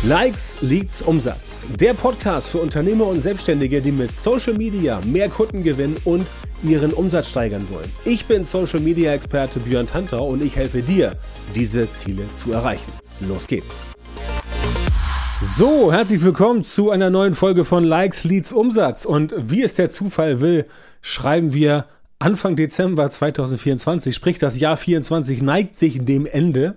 Likes, Leads, Umsatz. Der Podcast für Unternehmer und Selbstständige, die mit Social Media mehr Kunden gewinnen und ihren Umsatz steigern wollen. Ich bin Social Media Experte Björn Tantau und ich helfe dir, diese Ziele zu erreichen. Los geht's. So, herzlich willkommen zu einer neuen Folge von Likes, Leads, Umsatz. Und wie es der Zufall will, schreiben wir Anfang Dezember 2024, sprich das Jahr 24 neigt sich dem Ende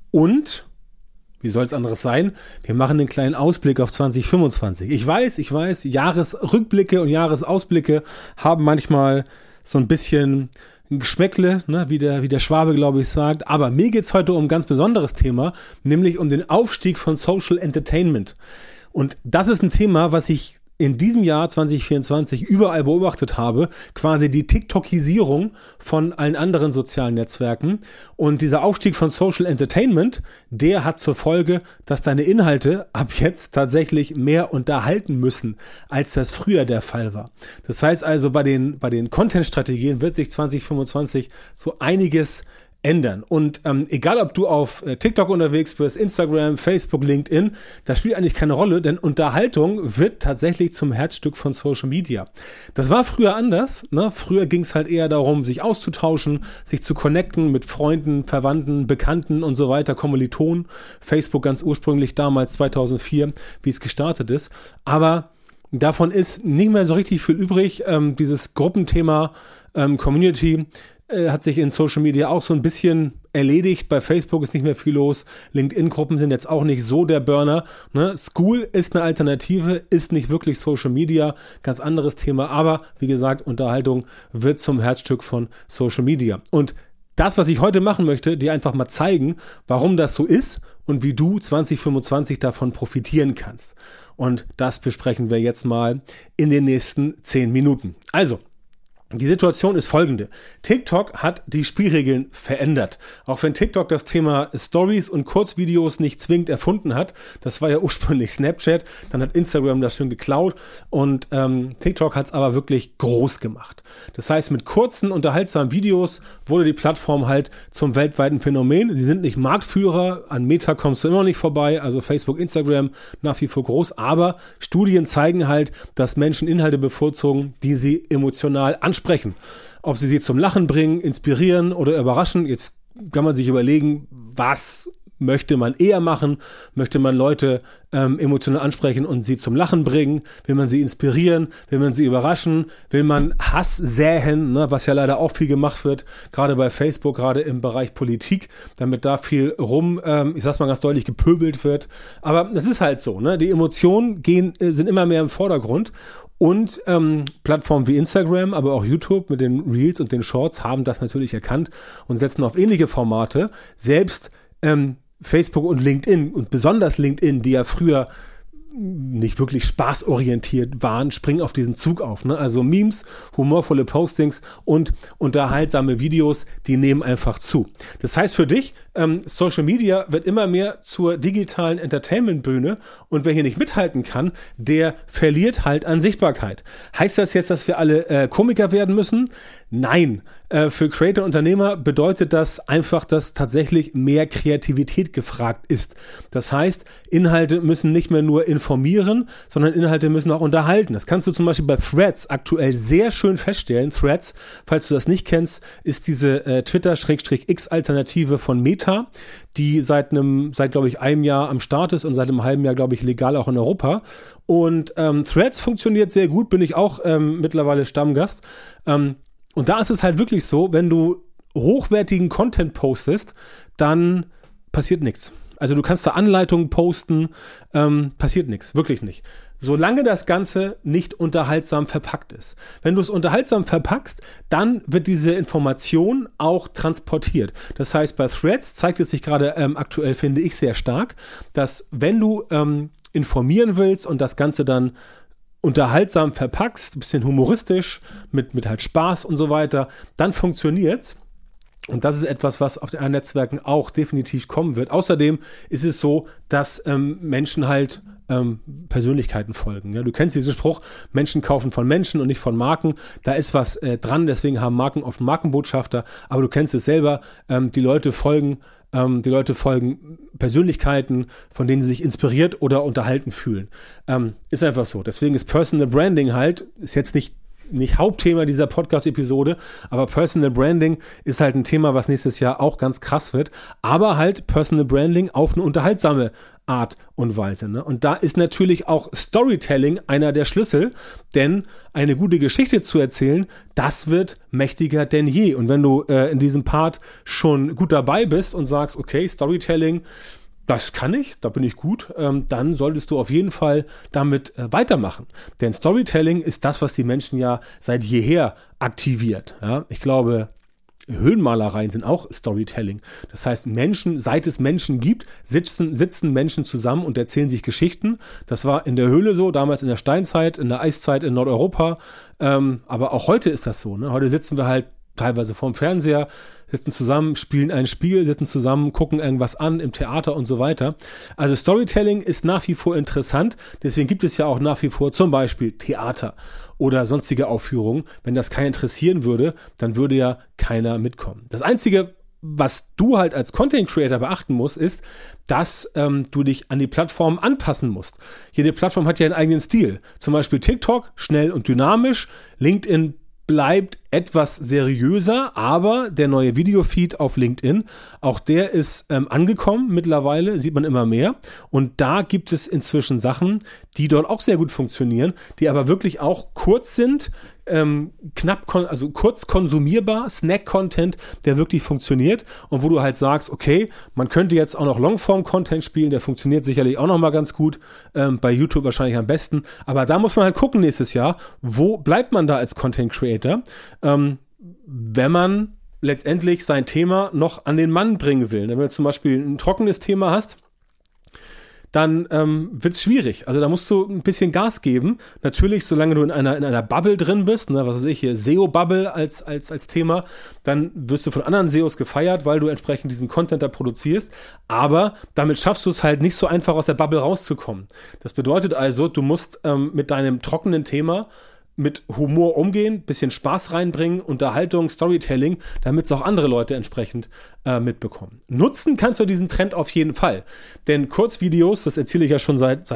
und wie soll es anderes sein? Wir machen einen kleinen Ausblick auf 2025. Ich weiß, Jahresrückblicke und Jahresausblicke haben manchmal so ein bisschen ein Geschmäckle, ne, wie der Schwabe, glaube ich, sagt. Aber mir geht's heute um ein ganz besonderes Thema, nämlich um den Aufstieg von Social Entertainment. Und das ist ein Thema, was ich in diesem Jahr 2024 überall beobachtet habe, quasi die TikTokisierung von allen anderen sozialen Netzwerken. Und dieser Aufstieg von Social Entertainment, der hat zur Folge, dass deine Inhalte ab jetzt tatsächlich mehr unterhalten müssen, als das früher der Fall war. Das heißt also, bei den Content-Strategien wird sich 2025 so einiges ändern. Und egal, ob du auf TikTok unterwegs bist, Instagram, Facebook, LinkedIn, das spielt eigentlich keine Rolle, denn Unterhaltung wird tatsächlich zum Herzstück von Social Media. Das war früher anders, ne? Früher ging es halt eher darum, sich auszutauschen, sich zu connecten mit Freunden, Verwandten, Bekannten und so weiter, Kommilitonen. Facebook ganz ursprünglich damals 2004, wie es gestartet ist. Aber davon ist nicht mehr so richtig viel übrig. Dieses Gruppenthema Community hat sich in Social Media auch so ein bisschen erledigt. Bei Facebook ist nicht mehr viel los. LinkedIn-Gruppen sind jetzt auch nicht so der Burner. Ne? School ist eine Alternative, ist nicht wirklich Social Media. Ganz anderes Thema. Aber wie gesagt, Unterhaltung wird zum Herzstück von Social Media. Und das, was ich heute machen möchte, dir einfach mal zeigen, warum das so ist und wie du 2025 davon profitieren kannst. Und das besprechen wir jetzt mal in den nächsten 10 Minuten. Also, die Situation ist folgende. TikTok hat die Spielregeln verändert. Auch wenn TikTok das Thema Stories und Kurzvideos nicht zwingend erfunden hat, das war ja ursprünglich Snapchat, dann hat Instagram das schön geklaut und TikTok hat es aber wirklich groß gemacht. Das heißt, mit kurzen, unterhaltsamen Videos wurde die Plattform halt zum weltweiten Phänomen. Sie sind nicht Marktführer, an Meta kommst du immer noch nicht vorbei, also Facebook, Instagram nach wie vor groß, aber Studien zeigen halt, dass Menschen Inhalte bevorzugen, die sie emotional ansprechen. Ob sie zum Lachen bringen, inspirieren oder überraschen. Jetzt kann man sich überlegen, was möchte man eher machen? Möchte man Leute emotional ansprechen und sie zum Lachen bringen? Will man sie inspirieren? Will man sie überraschen? Will man Hass säen, ne? Was ja leider auch viel gemacht wird, gerade bei Facebook, gerade im Bereich Politik, damit da viel ich sag's mal ganz deutlich, gepöbelt wird. Aber das ist halt so, ne? Die Emotionen sind immer mehr im Vordergrund. Und Plattformen wie Instagram, aber auch YouTube mit den Reels und den Shorts haben das natürlich erkannt und setzen auf ähnliche Formate. Selbst Facebook und LinkedIn und besonders LinkedIn, die ja früher nicht wirklich spaßorientiert waren, springen auf diesen Zug auf. Ne? Also Memes, humorvolle Postings und unterhaltsame Videos, die nehmen einfach zu. Das heißt für dich, Social Media wird immer mehr zur digitalen Entertainment-Bühne und wer hier nicht mithalten kann, der verliert halt an Sichtbarkeit. Heißt das jetzt, dass wir alle Komiker werden müssen? Nein. Für Creator und Unternehmer bedeutet das einfach, dass tatsächlich mehr Kreativität gefragt ist. Das heißt, Inhalte müssen nicht mehr nur informieren, sondern Inhalte müssen auch unterhalten. Das kannst du zum Beispiel bei Threads aktuell sehr schön feststellen. Threads, falls du das nicht kennst, ist diese Twitter-X-Alternative von Meta, die seit glaube ich, einem Jahr am Start ist und seit einem halben Jahr, glaube ich, legal auch in Europa. Und Threads funktioniert sehr gut, bin ich auch mittlerweile Stammgast. Und da ist es halt wirklich so, wenn du hochwertigen Content postest, dann passiert nichts. Also du kannst da Anleitungen posten, passiert nichts, wirklich nicht. Solange das Ganze nicht unterhaltsam verpackt ist. Wenn du es unterhaltsam verpackst, dann wird diese Information auch transportiert. Das heißt, bei Threads zeigt es sich gerade aktuell, finde ich, sehr stark, dass wenn du informieren willst und das Ganze dann unterhaltsam verpackst, ein bisschen humoristisch, mit halt Spaß und so weiter, dann funktioniert's. Und das ist etwas, was auf den anderen Netzwerken auch definitiv kommen wird. Außerdem ist es so, dass Menschen halt Persönlichkeiten folgen. Ja? Du kennst diesen Spruch, Menschen kaufen von Menschen und nicht von Marken. Da ist was dran, deswegen haben Marken oft Markenbotschafter. Aber du kennst es selber, die Leute folgen Die Leute folgen Persönlichkeiten, von denen sie sich inspiriert oder unterhalten fühlen. Ist einfach so. Deswegen ist Personal Branding ist jetzt nicht Hauptthema dieser Podcast-Episode, aber Personal Branding ist halt ein Thema, was nächstes Jahr auch ganz krass wird, aber halt Personal Branding auf eine unterhaltsame Art und Weise. Ne? Und da ist natürlich auch Storytelling einer der Schlüssel, denn eine gute Geschichte zu erzählen, das wird mächtiger denn je. Und wenn du in diesem Part schon gut dabei bist und sagst, okay, Storytelling, das kann ich, da bin ich gut, dann solltest du auf jeden Fall damit weitermachen. Denn Storytelling ist das, was die Menschen ja seit jeher aktiviert. Ja? Ich glaube, Höhlenmalereien sind auch Storytelling. Das heißt, seit es Menschen gibt, sitzen Menschen zusammen und erzählen sich Geschichten. Das war in der Höhle so, damals in der Steinzeit, in der Eiszeit in Nordeuropa. Aber auch heute ist das so. Ne? Heute sitzen wir halt teilweise vorm Fernseher, sitzen zusammen, spielen ein Spiel, sitzen zusammen, gucken irgendwas an im Theater und so weiter. Also Storytelling ist nach wie vor interessant. Deswegen gibt es ja auch nach wie vor zum Beispiel Theater oder sonstige Aufführungen. Wenn das keinen interessieren würde, dann würde ja keiner mitkommen. Das Einzige, was du halt als Content Creator beachten musst, ist, dass du dich an die Plattform anpassen musst. Jede Plattform hat ja einen eigenen Stil. Zum Beispiel TikTok, schnell und dynamisch. LinkedIn bleibt etwas seriöser, aber der neue Videofeed auf LinkedIn, auch der ist angekommen mittlerweile, sieht man immer mehr. Und da gibt es inzwischen Sachen, die dort auch sehr gut funktionieren, die aber wirklich auch kurz sind, kurz konsumierbar, Snack-Content, der wirklich funktioniert und wo du halt sagst, okay, man könnte jetzt auch noch Longform-Content spielen, der funktioniert sicherlich auch noch mal ganz gut, bei YouTube wahrscheinlich am besten, aber da muss man halt gucken nächstes Jahr, wo bleibt man da als Content-Creator, wenn man letztendlich sein Thema noch an den Mann bringen will. Wenn du zum Beispiel ein trockenes Thema hast, dann wird es schwierig. Also da musst du ein bisschen Gas geben. Natürlich, solange du in einer Bubble drin bist, ne, was weiß ich hier, SEO-Bubble als Thema, dann wirst du von anderen SEOs gefeiert, weil du entsprechend diesen Content da produzierst. Aber damit schaffst du es halt nicht so einfach aus der Bubble rauszukommen. Das bedeutet also, du musst mit deinem trockenen Thema mit Humor umgehen, bisschen Spaß reinbringen, Unterhaltung, Storytelling, damit es auch andere Leute entsprechend mitbekommen. Nutzen kannst du diesen Trend auf jeden Fall. Denn Kurzvideos, das erzähle ich ja schon seit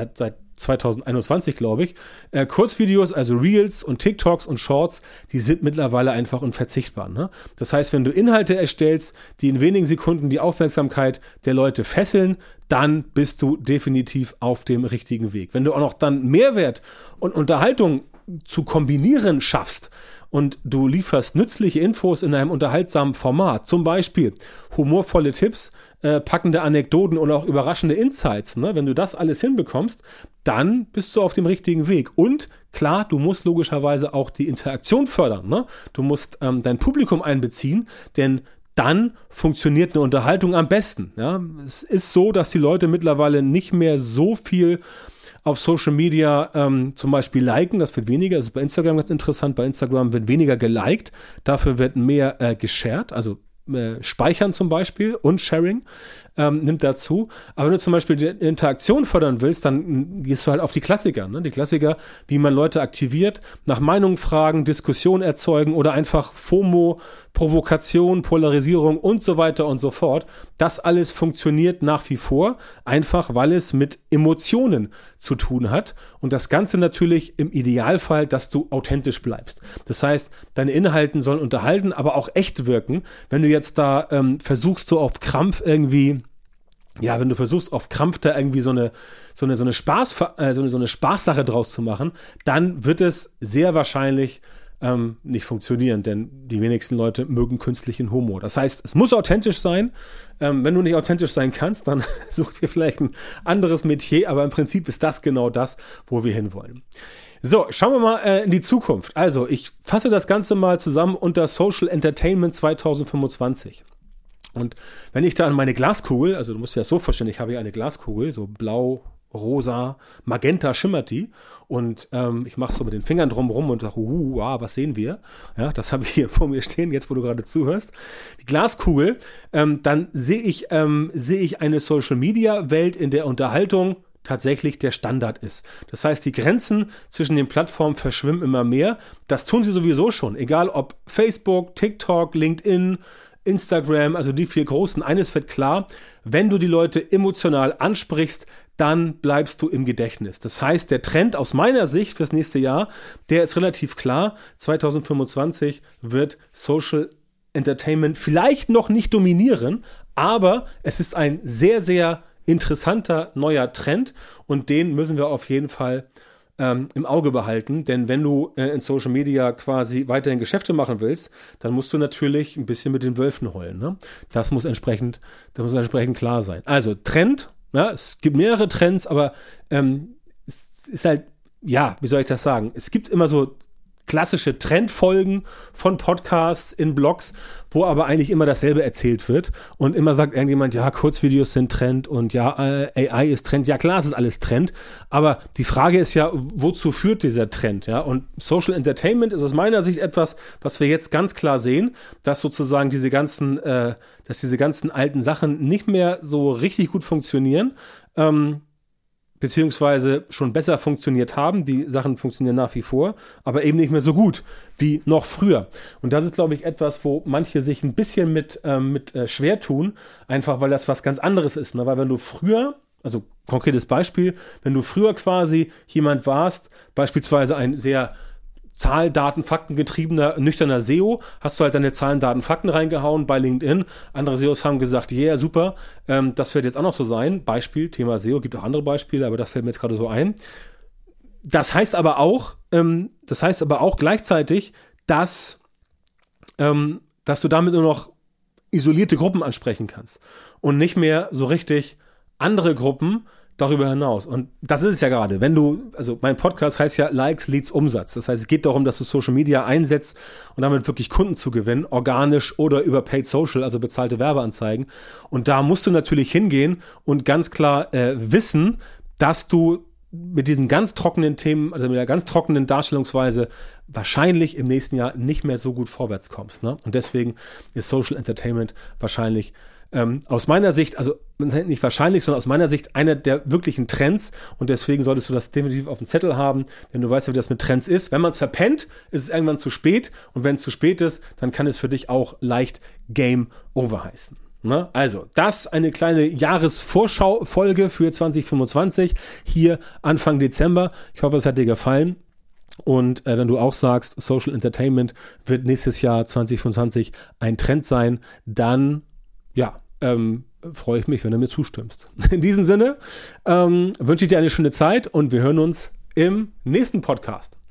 2021, glaube ich, Kurzvideos, also Reels und TikToks und Shorts, die sind mittlerweile einfach unverzichtbar. Ne? Das heißt, wenn du Inhalte erstellst, die in wenigen Sekunden die Aufmerksamkeit der Leute fesseln, dann bist du definitiv auf dem richtigen Weg. Wenn du auch noch dann Mehrwert und Unterhaltung zu kombinieren schaffst und du lieferst nützliche Infos in einem unterhaltsamen Format, zum Beispiel humorvolle Tipps, packende Anekdoten oder auch überraschende Insights, ne? Wenn du das alles hinbekommst, dann bist du auf dem richtigen Weg. Und klar, du musst logischerweise auch die Interaktion fördern, ne? Du musst dein Publikum einbeziehen, denn dann funktioniert eine Unterhaltung am besten. Ja? Es ist so, dass die Leute mittlerweile nicht mehr so viel auf Social Media zum Beispiel liken, das wird weniger, das ist bei Instagram ganz interessant, bei Instagram wird weniger geliked, dafür wird mehr geshared, also Speichern zum Beispiel und Sharing nimmt dazu. Aber wenn du zum Beispiel die Interaktion fördern willst, dann gehst du halt auf die Klassiker. Ne? Die Klassiker, wie man Leute aktiviert, nach Meinungen fragen, Diskussion erzeugen oder einfach FOMO, Provokation, Polarisierung und so weiter und so fort. Das alles funktioniert nach wie vor, einfach weil es mit Emotionen zu tun hat. Und das Ganze natürlich im Idealfall, dass du authentisch bleibst. Das heißt, deine Inhalte sollen unterhalten, aber auch echt wirken. Wenn du jetzt da versuchst, so auf Krampf irgendwie, ja, wenn du versuchst, auf Krampf da irgendwie so eine Spaßsache draus zu machen, dann wird es sehr wahrscheinlich nicht funktionieren, denn die wenigsten Leute mögen künstlichen Humor. Das heißt, es muss authentisch sein. Wenn du nicht authentisch sein kannst, dann such dir vielleicht ein anderes Metier, aber im Prinzip ist das genau das, wo wir hinwollen. So, schauen wir mal in die Zukunft. Also, ich fasse das Ganze mal zusammen unter Social Entertainment 2025. Und wenn ich da an meine Glaskugel, also du musst dir das so vorstellen, ich habe hier eine Glaskugel, so blau, rosa, magenta schimmert die und ich mache so mit den Fingern drumherum und sage, wow, was sehen wir? Ja, das habe ich hier vor mir stehen, jetzt wo du gerade zuhörst. Die Glaskugel, dann sehe ich eine Social-Media-Welt, in der Unterhaltung tatsächlich der Standard ist. Das heißt, die Grenzen zwischen den Plattformen verschwimmen immer mehr. Das tun sie sowieso schon, egal ob Facebook, TikTok, LinkedIn, Instagram, also die 4 großen. Eines wird klar, wenn du die Leute emotional ansprichst, dann bleibst du im Gedächtnis. Das heißt, der Trend aus meiner Sicht fürs nächste Jahr, der ist relativ klar. 2025 wird Social Entertainment vielleicht noch nicht dominieren, aber es ist ein sehr, sehr interessanter neuer Trend und den müssen wir auf jeden Fall im Auge behalten, denn wenn du in Social Media quasi weiterhin Geschäfte machen willst, dann musst du natürlich ein bisschen mit den Wölfen heulen. Ne? Das muss entsprechend klar sein. Also Trend, ja, es gibt mehrere Trends, aber es ist halt, ja, wie soll ich das sagen? Es gibt immer so klassische Trendfolgen von Podcasts in Blogs, wo aber eigentlich immer dasselbe erzählt wird und immer sagt irgendjemand, ja, Kurzvideos sind Trend und ja, AI ist Trend. Ja, klar, es ist alles Trend, aber die Frage ist ja, wozu führt dieser Trend? Ja, und Social Entertainment ist aus meiner Sicht etwas, was wir jetzt ganz klar sehen, dass sozusagen diese ganzen alten Sachen nicht mehr so richtig gut funktionieren, beziehungsweise schon besser funktioniert haben. Die Sachen funktionieren nach wie vor, aber eben nicht mehr so gut wie noch früher. Und das ist, glaube ich, etwas, wo manche sich ein bisschen mit schwer tun, einfach weil das was ganz anderes ist. Ne? Weil wenn du früher, also konkretes Beispiel, wenn du früher quasi jemand warst, beispielsweise ein sehr Zahlen, Daten, Fakten getriebener, nüchterner SEO, hast du halt deine Zahlen, Daten, Fakten reingehauen bei LinkedIn. Andere SEOs haben gesagt, yeah, super, das wird jetzt auch noch so sein. Beispiel, Thema SEO, gibt auch andere Beispiele, aber das fällt mir jetzt gerade so ein. Das heißt aber auch gleichzeitig, dass du damit nur noch isolierte Gruppen ansprechen kannst und nicht mehr so richtig andere Gruppen darüber hinaus. Und das ist es ja gerade. Also mein Podcast heißt ja Likes, Leads, Umsatz. Das heißt, es geht darum, dass du Social Media einsetzt und damit wirklich Kunden zu gewinnen, organisch oder über Paid Social, also bezahlte Werbeanzeigen. Und da musst du natürlich hingehen und ganz klar wissen, dass du mit diesen ganz trockenen Themen, also mit der ganz trockenen Darstellungsweise wahrscheinlich im nächsten Jahr nicht mehr so gut vorwärts kommst. Ne? Und deswegen ist Social Entertainment wahrscheinlich aus meiner Sicht, also nicht wahrscheinlich, sondern aus meiner Sicht einer der wirklichen Trends und deswegen solltest du das definitiv auf dem Zettel haben, denn du weißt ja, wie das mit Trends ist. Wenn man es verpennt, ist es irgendwann zu spät und wenn es zu spät ist, dann kann es für dich auch leicht Game Over heißen. Ne? Also, das eine kleine Jahresvorschau-Folge für 2025, hier Anfang Dezember. Ich hoffe, es hat dir gefallen. Und wenn du auch sagst, Social Entertainment wird nächstes Jahr 2025 ein Trend sein, dann freue ich mich, wenn du mir zustimmst. In diesem Sinne wünsche ich dir eine schöne Zeit und wir hören uns im nächsten Podcast.